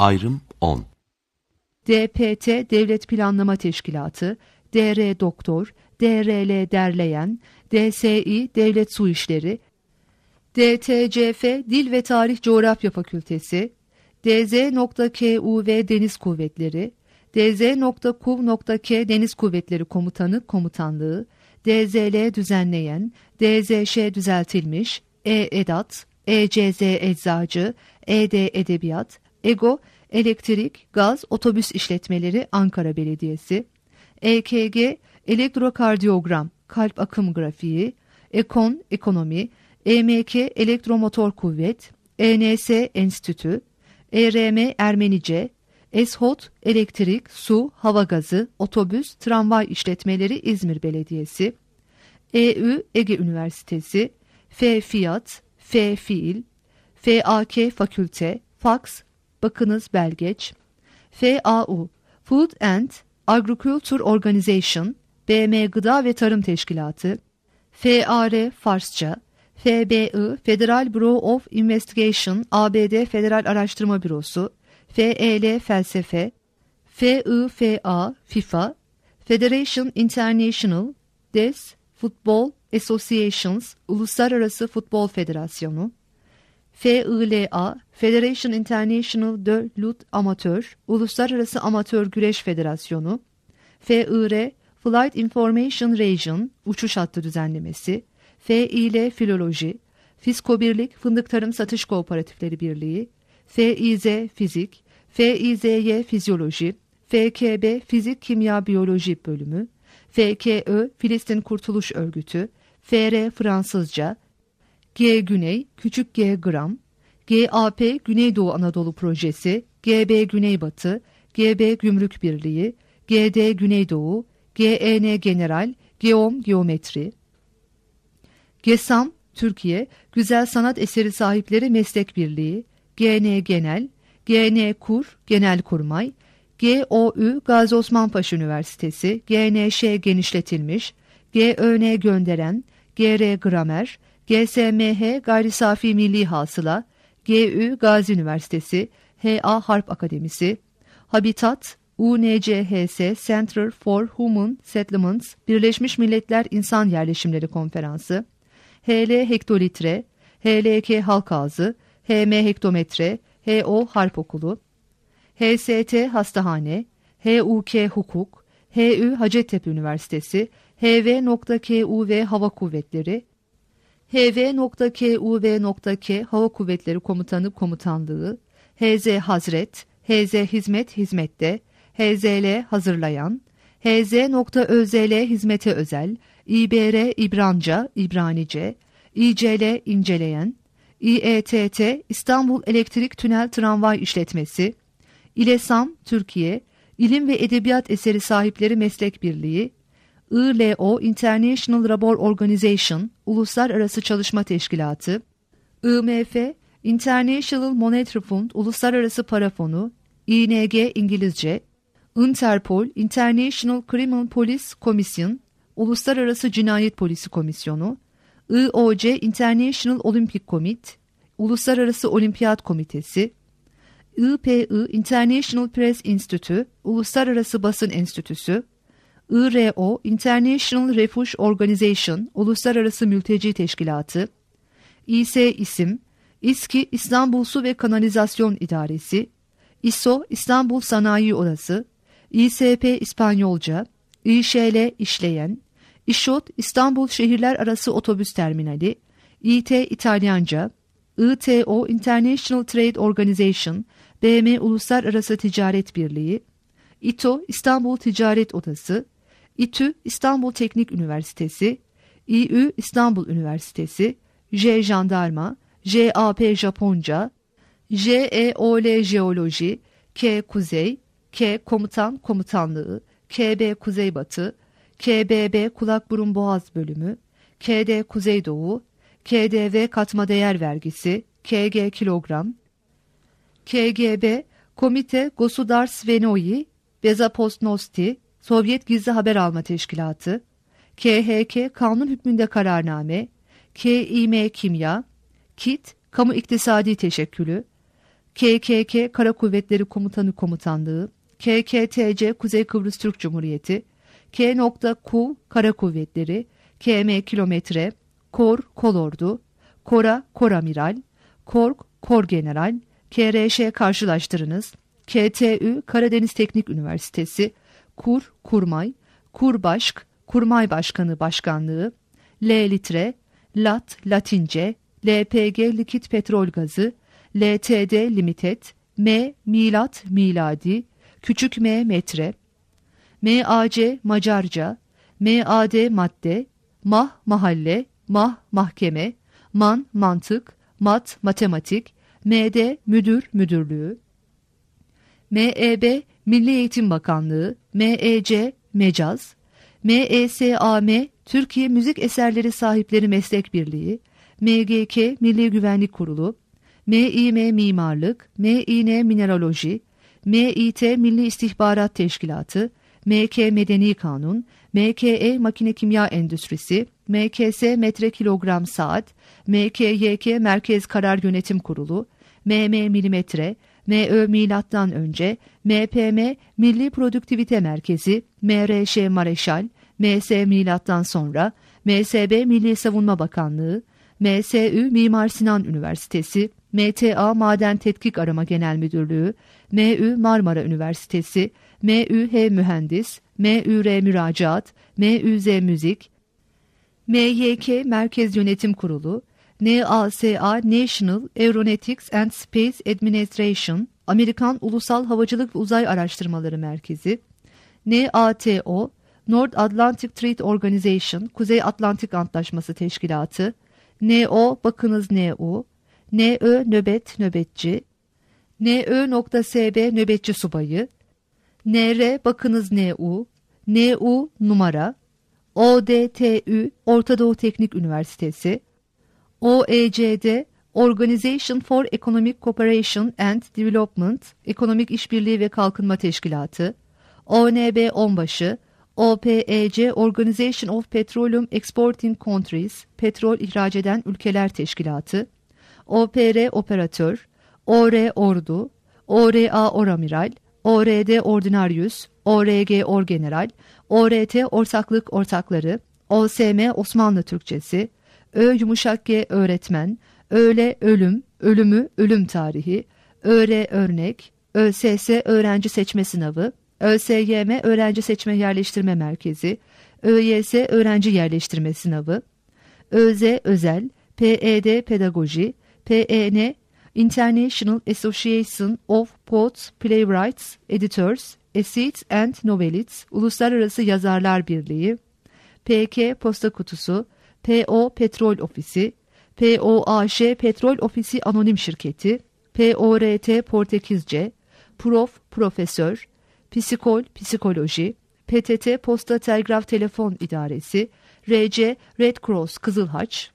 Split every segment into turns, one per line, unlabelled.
Ayrım 10.
DPT Devlet Planlama Teşkilatı, DR Doktor, DRL Derleyen, DSİ Devlet Su İşleri, DTCF Dil ve Tarih Coğrafya Fakültesi, DZ.KUV Deniz Kuvvetleri, DZ.KUV.K Deniz Kuvvetleri Komutanı Komutanlığı, DZL Düzenleyen, DZŞ Düzeltilmiş, EDAT, ECZ Eczacı, ED Edebiyat, EGO Elektrik, Gaz, Otobüs İşletmeleri Ankara Belediyesi, EKG Elektrokardiyogram, Kalp Akım Grafiği, EKON Ekonomi, EMK Elektromotor Kuvvet, ENS Enstitü, ERM Ermenice, ESHOT Elektrik, Su, Hava Gazı, Otobüs, Tramvay İşletmeleri İzmir Belediyesi, EÜ Ege Üniversitesi, Fiyat, Fiil, FAK Fakülte, Faks, Bakınız Belgeç, FAU Food and Agriculture Organization, BM Gıda ve Tarım Teşkilatı, FAR Farsça, FBI Federal Bureau of Investigation, ABD Federal Araştırma Bürosu, FEL Felsefe, FIFA FIFA, Federation International des Football Associations, Uluslararası Futbol Federasyonu, FILA Federation International de Lutte Amateur, Uluslararası Amatör Güreş Federasyonu, FIR Flight Information Region, Uçuş Hattı Düzenlemesi, FİL Filoloji, Fiskobirlik Fındık Tarım Satış Kooperatifleri Birliği, FİZ Fizik, FİZY Fizyoloji, FKB Fizik Kimya Biyoloji Bölümü, FKÖ Filistin Kurtuluş Örgütü, FR Fransızca, G Güney Küçük G Gram, GAP Güneydoğu Anadolu Projesi, GB Güneybatı, GB Gümrük Birliği, GD Güneydoğu, GEN General, Geom Geometri, GESAM Türkiye Güzel Sanat Eseri Sahipleri Meslek Birliği, GN Genel, GN Kur Genelkurmay, GOÜ Gazi Osman Paşa Üniversitesi, GNŞ Genişletilmiş, GÖN Gönderen, GR Gramer, GSMH Gayri Safi Milli Hasıla, GÜ Gazi Üniversitesi, HA Harp Akademisi, Habitat, UNCHS Center for Human Settlements, Birleşmiş Milletler İnsan Yerleşimleri Konferansı, HL Hektolitre, HLK Halk Ağzı, HM Hektometre, HO Harp Okulu, HST Hastahane, HUK Hukuk, HÜ Hacettepe Üniversitesi, HV.KUV Hava Kuvvetleri, HV.KUV.K Hava Kuvvetleri Komutanı Komutanlığı, HZ Hazret, HZ Hizmet Hizmette, HZL Hazırlayan, HZ.ÖZL Hizmete Özel, İBR İbranca, İbranice, İCL İnceleyen, İETT İstanbul Elektrik Tünel Tramvay İşletmesi, İLESAM Türkiye İlim ve Edebiyat Eseri Sahipleri Meslek Birliği, ILO International Labour Organization Uluslararası Çalışma Teşkilatı, IMF International Monetary Fund Uluslararası Para Fonu, ING İngilizce, Interpol International Criminal Police Commission Uluslararası Cinayet Polisi Komisyonu, IOC International Olympic Committee Uluslararası Olimpiyat Komitesi, IPI International Press Institute Uluslararası Basın Enstitüsü, IRO International Refuge Organization Uluslararası Mülteci Teşkilatı, İSİSİM İSKİ İstanbul Su ve Kanalizasyon İdaresi, İSO İstanbul Sanayi Odası, İSP İspanyolca, İŞL İşleyen, İŞOT İstanbul Şehirler Arası Otobüs Terminali, İT İtalyanca, ITO International Trade Organization, BM Uluslararası Ticaret Birliği, İTO İstanbul Ticaret Odası, İTÜ İstanbul Teknik Üniversitesi, İÜ İstanbul Üniversitesi, J Jandarma, JAP Japonca, JEOL Jeoloji, K Kuzey, K Komutan Komutanlığı, KB Kuzeybatı, KBB Kulak Burun Boğaz Bölümü, KD Kuzeydoğu, KDV Katma Değer Vergisi, KG Kilogram, KGB Komite Gosudarstvenoyi Bezapostnosti Sovyet Gizli Haber Alma Teşkilatı, KHK Kanun Hükmünde Kararname, KİM Kimya, KİT Kamu İktisadi Teşekkülü, KKK Kara Kuvvetleri Komutanı Komutanlığı, KKTC Kuzey Kıbrıs Türk Cumhuriyeti, K.Q Kara Kuvvetleri, KM Kilometre, KOR Kolordu, KORA Koramiral, KORG Korgeneral, KRŞ Karşılaştırınız, KTÜ Karadeniz Teknik Üniversitesi, KUR Kurmay, KURBAŞK Kurmay Başkanı Başkanlığı, L-Litre, LAT Latince, LPG Likit Petrol Gazı, LTD Limited, M Milat Miladi, Küçük M Metre, MAC Macarca, MAD Madde, MAH Mahalle, MAH Mahkeme, MAN Mantık, MAT Matematik, MD Müdür Müdürlüğü, MEB Milli Eğitim Bakanlığı, MEC Mecaz, MESAM Türkiye Müzik Eserleri Sahipleri Meslek Birliği, MGK Milli Güvenlik Kurulu, MİM Mimarlık, MİN Mineraloji, MİT Milli İstihbarat Teşkilatı, MK Medeni Kanun, MKE Makine Kimya Endüstrisi, MKS Metre Kilogram Saat, MKYK Merkez Karar Yönetim Kurulu, MM Milimetre, MÖ Milattan Önce, MPM Milli Produktivite Merkezi, MRŞ Mareşal, MS Milattan Sonra, MSB Milli Savunma Bakanlığı, MSÜ Mimar Sinan Üniversitesi, MTA Maden Tetkik Arama Genel Müdürlüğü, MÜ Marmara Üniversitesi, MÜH Mühendis, MÜR Müracaat, MÜZ Müzik, MYK Merkez Yönetim Kurulu, NASA National Aeronautics and Space Administration, Amerikan Ulusal Havacılık ve Uzay Araştırmaları Merkezi, NATO, North Atlantic Treaty Organization, Kuzey Atlantik Antlaşması Teşkilatı, NO, bakınız NU, NÖ Nöbet Nöbetçi, NÖ.SB Nöbetçi Subayı, NR, bakınız NU, NU numara, ODTÜ, Orta Doğu Teknik Üniversitesi, OECD, Organization for Economic Cooperation and Development, Ekonomik İşbirliği ve Kalkınma Teşkilatı, ONB Onbaşı, OPEC, Organization of Petroleum Exporting Countries, Petrol İhraç Eden Ülkeler Teşkilatı, OPR Operatör, OR Ordu, ORA Oramiral, ORD Ordinarius, ORG Orgeneral, ORT Ortaklık Ortakları, OSM Osmanlı Türkçesi, Ö yumuşak G Öğretmen, Öle Ölüm, Ölümü Ölüm Tarihi, ÖR Örnek, ÖSS Öğrenci Seçme Sınavı, ÖSYM Öğrenci Seçme Yerleştirme Merkezi, ÖYS Öğrenci Yerleştirme Sınavı, ÖZ Özel, PED Pedagoji, PEN International Association of Poets, Playwrights, Editors, Essayists and Novelists, Uluslararası Yazarlar Birliği, PK Posta Kutusu, PO Petrol Ofisi, POAŞ Petrol Ofisi Anonim Şirketi, PORT Portekizce, Prof Profesör, Psikol Psikoloji, PTT Posta Telgraf Telefon İdaresi, RC Red Cross Kızılhaç,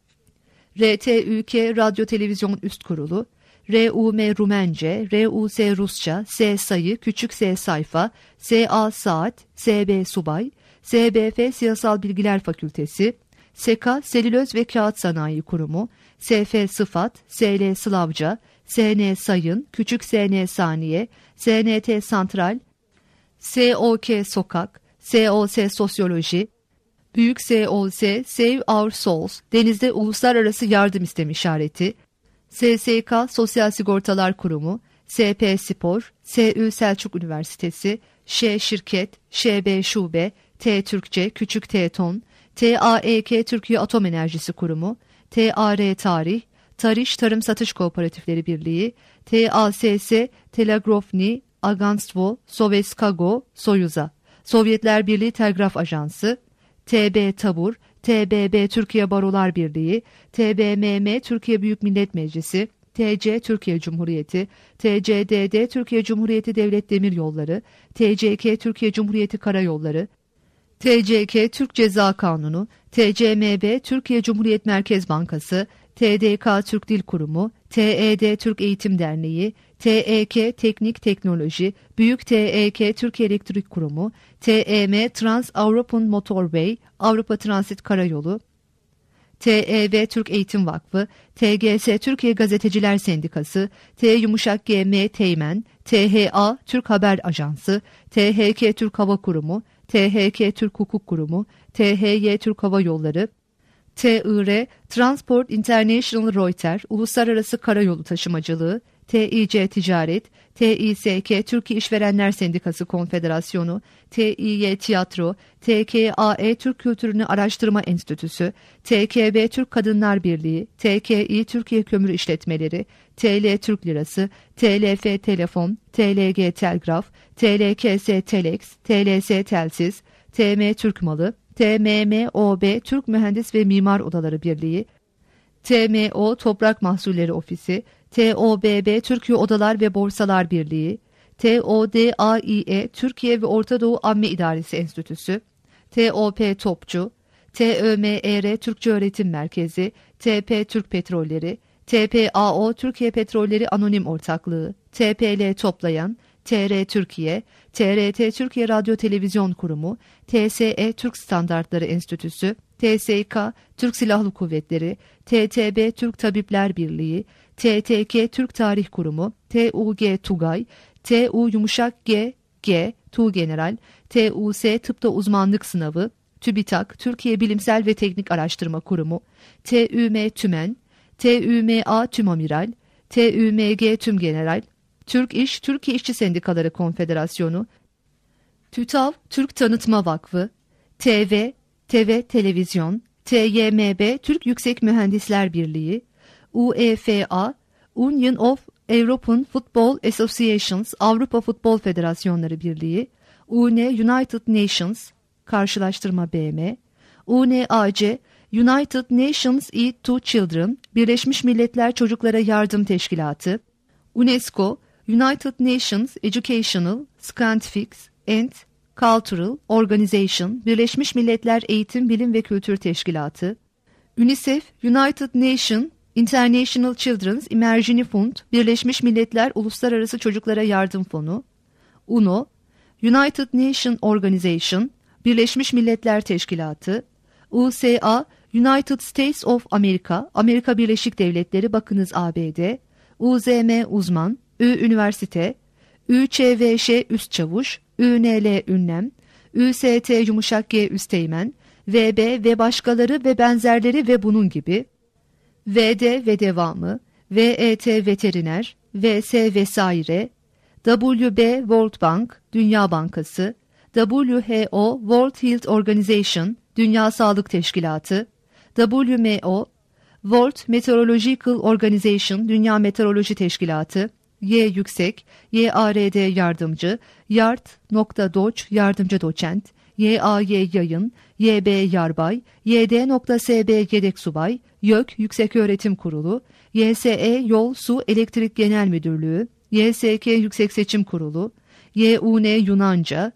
RTÜK Radyo Televizyon Üst Kurulu, RUM Rumence, RUS Rusça, S Sayı, Küçük S Sayfa, SA Saat, SB Subay, SBF Siyasal Bilgiler Fakültesi, SEKA Selüloz ve Kağıt Sanayi Kurumu, SF Sıfat, SL Slavca, SN Sayın, Küçük SN Saniye, SNT Santral, SOK Sokak, SOS Sosyoloji, Büyük SOS Save Our Souls, Denizde Uluslararası Yardım İstemi İşareti, SSK Sosyal Sigortalar Kurumu, SP Spor, SÜ Selçuk Üniversitesi, Ş Şirket, ŞB Şube, T Türkçe, Küçük T Ton, TAEK Türkiye Atom Enerjisi Kurumu, TAR Tarih, Tarış Tarım Satış Kooperatifleri Birliği, TASS Telegrofni, Aganstvo, Soveskago, Soyuza, Sovyetler Birliği Telgraf Ajansı, TB Tabur, TBB Türkiye Barolar Birliği, TBMM Türkiye Büyük Millet Meclisi, TC Türkiye Cumhuriyeti, TCDD Türkiye Cumhuriyeti Devlet Demiryolları, TCK Türkiye Cumhuriyeti Karayolları, TCK Türk Ceza Kanunu, TCMB Türkiye Cumhuriyet Merkez Bankası, TDK Türk Dil Kurumu, TED Türk Eğitim Derneği, TEK Teknik Teknoloji, Büyük TEK Türkiye Elektrik Kurumu, TEM Trans European Motorway, Avrupa Transit Karayolu, TEV Türk Eğitim Vakfı, TGS Türkiye Gazeteciler Sendikası, TYM Teğmen, THA Türk Haber Ajansı, THK Türk Hava Kurumu, THK Türk Hukuk Kurumu, THY Türk Hava Yolları, TIR Transport International Reuter Uluslararası Karayolu Taşımacılığı, TİC Ticaret, TİSK Türkiye İşverenler Sendikası Konfederasyonu, TİY Tiyatro, TKAE Türk Kültürünü Araştırma Enstitüsü, TKB Türk Kadınlar Birliği, TKİ Türkiye Kömür İşletmeleri, TL Türk Lirası, TLF Telefon, TLG Telgraf, TLKS Telex, TLS Telsiz, TM Türk Malı, TMMOB Türk Mühendis ve Mimar Odaları Birliği, TMO Toprak Mahsulleri Ofisi, TOBB Türkiye Odalar ve Borsalar Birliği, TODAİE Türkiye ve Orta Doğu Amme İdaresi Enstitüsü, TOP Topçu, TÖMER Türkçe Öğretim Merkezi, TP Türk Petrolleri, TPAO Türkiye Petrolleri Anonim Ortaklığı, TPL Toplayan, TR Türkiye, TRT Türkiye Radyo Televizyon Kurumu, TSE Türk Standartları Enstitüsü, TSK Türk Silahlı Kuvvetleri, TTB Türk Tabipler Birliği, TTK Türk Tarih Kurumu, TUG Tugay, TU Yumuşak G Tuğgeneral, TUS Tıpta Uzmanlık Sınavı, TÜBİTAK Türkiye Bilimsel ve Teknik Araştırma Kurumu, TÜM Tümen, TÜMA Tümamiral, TÜMG Tümgeneral, Türk İş Türkiye İşçi Sendikaları Konfederasyonu, TÜTAV Türk Tanıtma Vakfı, TV Televizyon, TYMB Türk Yüksek Mühendisler Birliği, UEFA Union of European Football Associations Avrupa Futbol Federasyonları Birliği, UNE United Nations Karşılaştırma BM, UNAC United Nations Aid to Children Birleşmiş Milletler Çocuklara Yardım Teşkilatı, UNESCO United Nations Educational, Scientific and Cultural Organization Birleşmiş Milletler Eğitim, Bilim ve Kültür Teşkilatı, UNICEF United Nations International Children's Emergency Fund Birleşmiş Milletler Uluslararası Çocuklara Yardım Fonu, UNO United Nations Organization Birleşmiş Milletler Teşkilatı, USA United States of America Amerika Birleşik Devletleri bakınız ABD, UZM Uzman, Üniversite, ÜÇVŞ Üst Çavuş, ÜNL Ünlem, ÜST Yumuşak G Üsteğmen, VB ve başkaları ve benzerleri ve bunun gibi, VD ve devamı, VET Veteriner, VS vesaire, WB World Bank, Dünya Bankası, WHO World Health Organization, Dünya Sağlık Teşkilatı, WMO, World Meteorological Organization, Dünya Meteoroloji Teşkilatı, Y Yüksek, YARD Yardımcı, YARD.Doç Yardımcı Doçent, YAY Yayın, YB Yarbay, YD.SB Yedek Subay, YÖK Yükseköğretim Kurulu, YSE Yol Su Elektrik Genel Müdürlüğü, YSK Yüksek Seçim Kurulu, YUN Yunanca,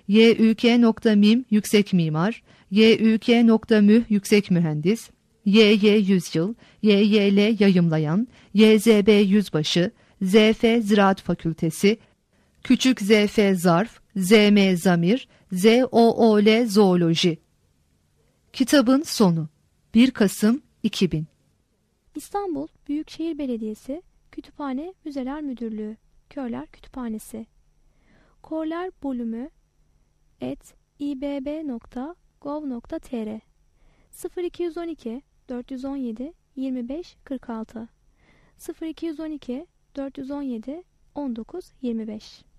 YÜK.MİM Yüksek Mimar, YÜK.MÜH Yüksek Mühendis, YY Yüzyıl, YYL Yayımlayan, YZB Yüzbaşı, ZF Ziraat Fakültesi, Küçük ZF Zarf, ZM Zamir, ZOOL Zooloji. Kitabın sonu 1 Kasım 2000.
İstanbul Büyükşehir Belediyesi Kütüphane Müzeler Müdürlüğü Körler Kütüphanesi Korler Bölümü ibb.gov.tr 0212 417 25 46 0212 417 19 25